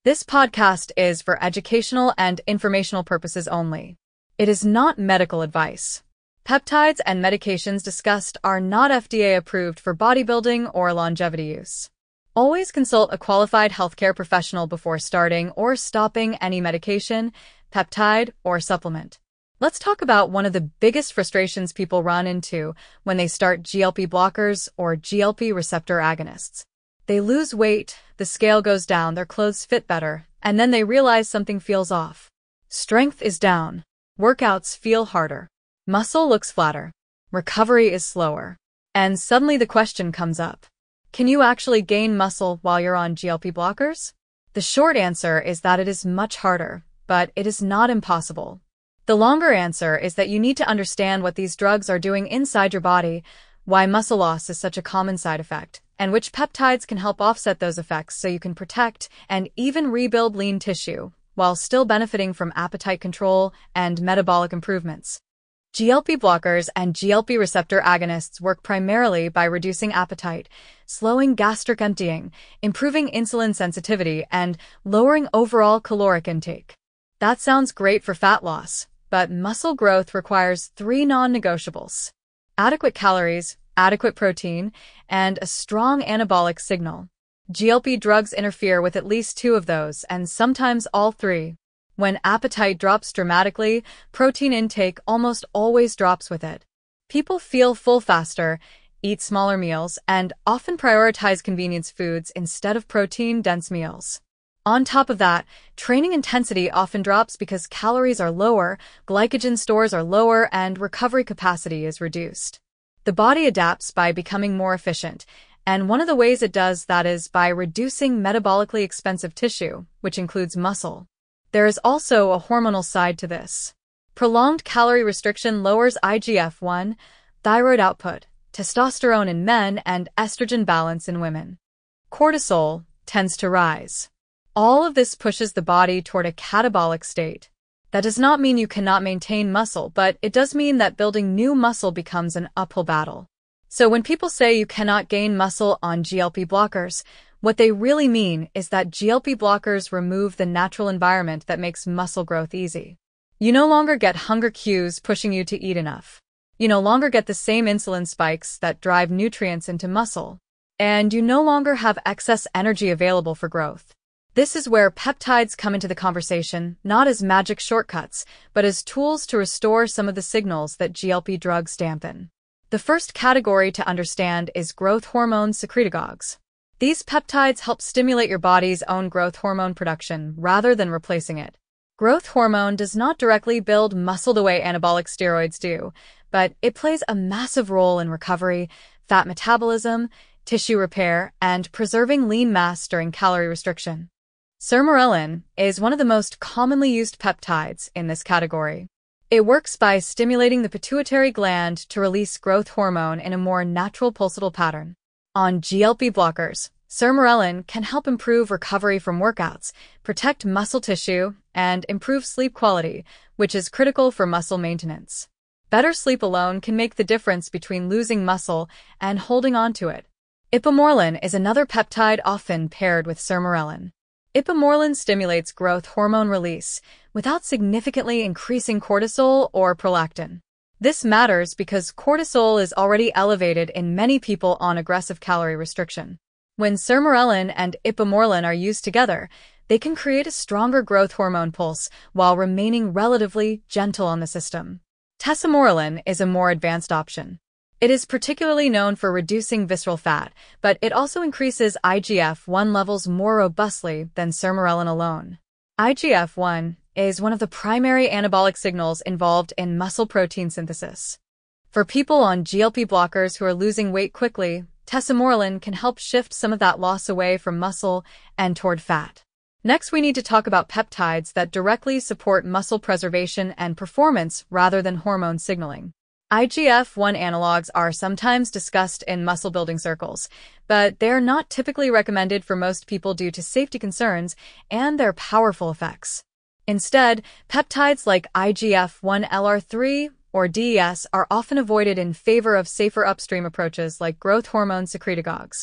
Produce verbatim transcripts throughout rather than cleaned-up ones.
This podcast is for educational and informational purposes only. It is not medical advice. Peptides and medications discussed are not F D A approved for bodybuilding or longevity use. Always consult a qualified healthcare professional before starting or stopping any medication, peptide, or supplement. Let's talk about one of the biggest frustrations people run into when they start G L P blockers or G L P receptor agonists. They lose weight, the scale goes down, their clothes fit better, and then they realize something feels off. Strength is down. Workouts feel harder. Muscle looks flatter. Recovery is slower. And suddenly the question comes up. Can you actually gain muscle while you're on G L P blockers? The short answer is that it is much harder, but it is not impossible. The longer answer is that you need to understand what these drugs are doing inside your body, why muscle loss is such a common side effect, and which peptides can help offset those effects so you can protect and even rebuild lean tissue while still benefiting from appetite control and metabolic improvements. G L P blockers and G L P receptor agonists work primarily by reducing appetite, slowing gastric emptying, improving insulin sensitivity, and lowering overall caloric intake. That sounds great for fat loss, but muscle growth requires three non-negotiables: adequate calories, adequate protein, and a strong anabolic signal. G L P drugs interfere with at least two of those, and sometimes all three. When appetite drops dramatically, protein intake almost always drops with it. People feel full faster, eat smaller meals, and often prioritize convenience foods instead of protein-dense meals. On top of that, training intensity often drops because calories are lower, glycogen stores are lower, and recovery capacity is reduced. The body adapts by becoming more efficient, and one of the ways it does that is by reducing metabolically expensive tissue, which includes muscle. There is also a hormonal side to this. Prolonged calorie restriction lowers I G F one, thyroid output, testosterone in men, and estrogen balance in women. Cortisol tends to rise. All of this pushes the body toward a catabolic state. That does not mean you cannot maintain muscle, but it does mean that building new muscle becomes an uphill battle. So when people say you cannot gain muscle on G L P blockers, what they really mean is that G L P blockers remove the natural environment that makes muscle growth easy. You no longer get hunger cues pushing you to eat enough. You no longer get the same insulin spikes that drive nutrients into muscle. And you no longer have excess energy available for growth. This is where peptides come into the conversation, not as magic shortcuts, but as tools to restore some of the signals that G L P drugs dampen. The first category to understand is growth hormone secretagogues. These peptides help stimulate your body's own growth hormone production rather than replacing it. Growth hormone does not directly build muscle the way anabolic steroids do, but it plays a massive role in recovery, fat metabolism, tissue repair, and preserving lean mass during calorie restriction. Sermorelin is one of the most commonly used peptides in this category. It works by stimulating the pituitary gland to release growth hormone in a more natural pulsatile pattern. On G L P blockers, sermorelin can help improve recovery from workouts, protect muscle tissue, and improve sleep quality, which is critical for muscle maintenance. Better sleep alone can make the difference between losing muscle and holding on to it. Ipamorelin is another peptide often paired with sermorelin. Ipamorelin stimulates growth hormone release without significantly increasing cortisol or prolactin. This matters because cortisol is already elevated in many people on aggressive calorie restriction. When sermorelin and ipamorelin are used together, they can create a stronger growth hormone pulse while remaining relatively gentle on the system. Tesamorelin is a more advanced option. It is particularly known for reducing visceral fat, but it also increases I G F one levels more robustly than sermorelin alone. I G F one is one of the primary anabolic signals involved in muscle protein synthesis. For people on G L P blockers who are losing weight quickly, tesamorelin can help shift some of that loss away from muscle and toward fat. Next, we need to talk about peptides that directly support muscle preservation and performance rather than hormone signaling. I G F one analogs are sometimes discussed in muscle-building circles, but they are not typically recommended for most people due to safety concerns and their powerful effects. Instead, peptides like I G F one L R three or D E S are often avoided in favor of safer upstream approaches like growth hormone secretagogues.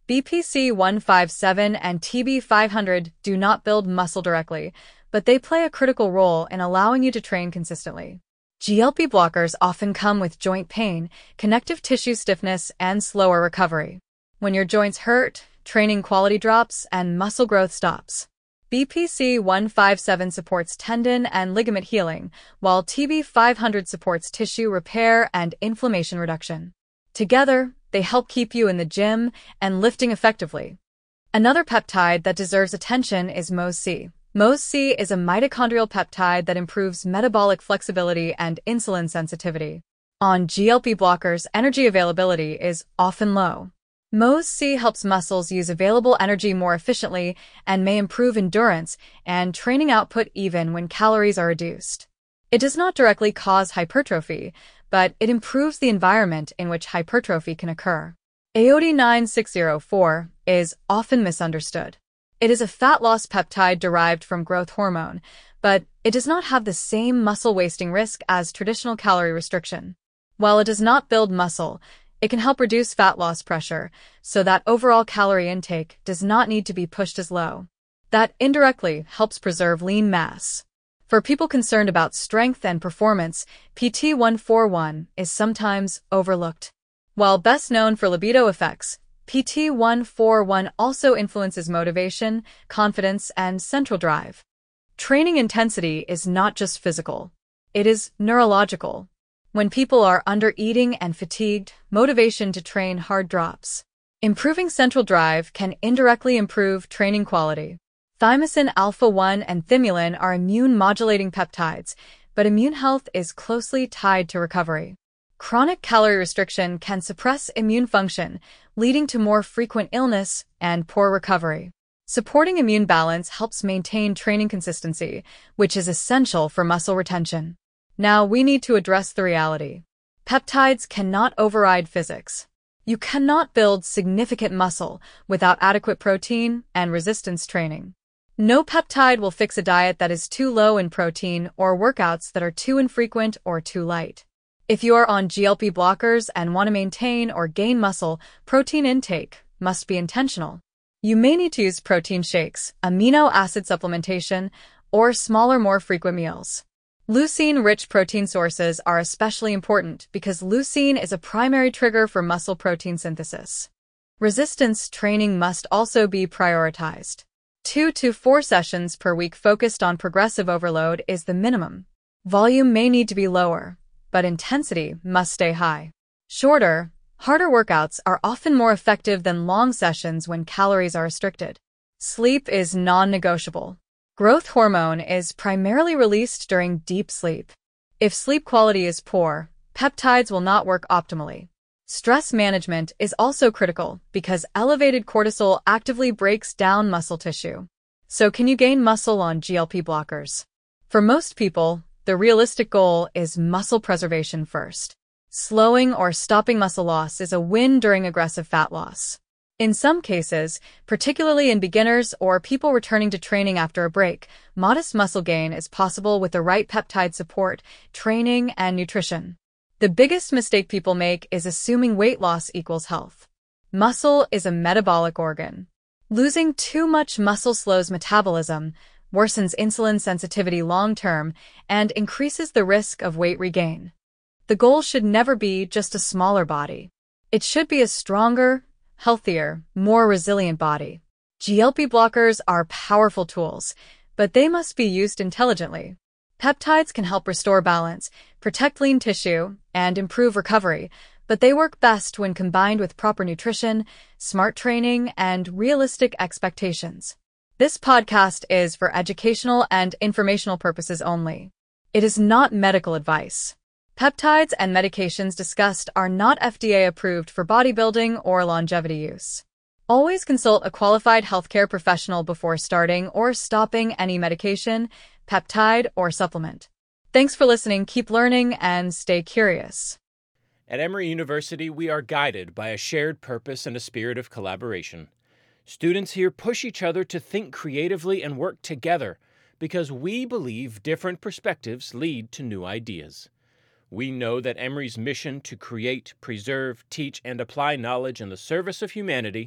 B P C one fifty-seven and T B five hundred do not build muscle directly, but they play a critical role in allowing you to train consistently. G L P blockers often come with joint pain, connective tissue stiffness, and slower recovery. When your joints hurt, training quality drops, and muscle growth stops. B P C one fifty-seven supports tendon and ligament healing, while T B five hundred supports tissue repair and inflammation reduction. Together, they help keep you in the gym and lifting effectively. Another peptide that deserves attention is M O S-C. M O S-C is a mitochondrial peptide that improves metabolic flexibility and insulin sensitivity. On G L P blockers, energy availability is often low. M O S-C helps muscles use available energy more efficiently and may improve endurance and training output even when calories are reduced. It does not directly cause hypertrophy, but it improves the environment in which hypertrophy can occur. A O D nine six zero four is often misunderstood. It is a fat loss peptide derived from growth hormone, but it does not have the same muscle-wasting risk as traditional calorie restriction. While it does not build muscle, it can help reduce fat loss pressure so that overall calorie intake does not need to be pushed as low. That indirectly helps preserve lean mass. For people concerned about strength and performance, P T one forty-one is sometimes overlooked. While best known for libido effects, P T one forty-one also influences motivation, confidence, and central drive. Training intensity is not just physical. It is neurological. When people are under-eating and fatigued, motivation to train hard drops. Improving central drive can indirectly improve training quality. Thymosin alpha one and thymulin are immune-modulating peptides, but immune health is closely tied to recovery. Chronic calorie restriction can suppress immune function, leading to more frequent illness and poor recovery. Supporting immune balance helps maintain training consistency, which is essential for muscle retention. Now we need to address the reality. Peptides cannot override physics. You cannot build significant muscle without adequate protein and resistance training. No peptide will fix a diet that is too low in protein or workouts that are too infrequent or too light. If you are on G L P blockers and want to maintain or gain muscle, protein intake must be intentional. You may need to use protein shakes, amino acid supplementation, or smaller, more frequent meals. Leucine-rich protein sources are especially important because leucine is a primary trigger for muscle protein synthesis. Resistance training must also be prioritized. Two to four sessions per week focused on progressive overload is the minimum. Volume may need to be lower, but intensity must stay high. Shorter, harder workouts are often more effective than long sessions when calories are restricted. Sleep is non-negotiable. Growth hormone is primarily released during deep sleep. If sleep quality is poor, peptides will not work optimally. Stress management is also critical because elevated cortisol actively breaks down muscle tissue. So can you gain muscle on G L P blockers? For most people, the realistic goal is muscle preservation first. Slowing or stopping muscle loss is a win during aggressive fat loss. In some cases, particularly in beginners or people returning to training after a break, modest muscle gain is possible with the right peptide support, training, and nutrition. The biggest mistake people make is assuming weight loss equals health. Muscle is a metabolic organ. Losing too much muscle slows metabolism, worsens insulin sensitivity long-term, and increases the risk of weight regain. The goal should never be just a smaller body. It should be a stronger, healthier, more resilient body. G L P blockers are powerful tools, but they must be used intelligently. Peptides can help restore balance, protect lean tissue, and improve recovery, but they work best when combined with proper nutrition, smart training, and realistic expectations. This podcast is for educational and informational purposes only. It is not medical advice. Peptides and medications discussed are not F D A approved for bodybuilding or longevity use. Always consult a qualified healthcare professional before starting or stopping any medication, peptide, or supplement. Thanks for listening, keep learning, and stay curious. At Emory University, we are guided by a shared purpose and a spirit of collaboration. Students here push each other to think creatively and work together because we believe different perspectives lead to new ideas. We know that Emory's mission to create, preserve, teach, and apply knowledge in the service of humanity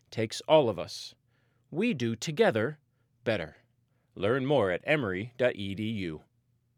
takes all of us. We do together better. Learn more at emory dot e d u.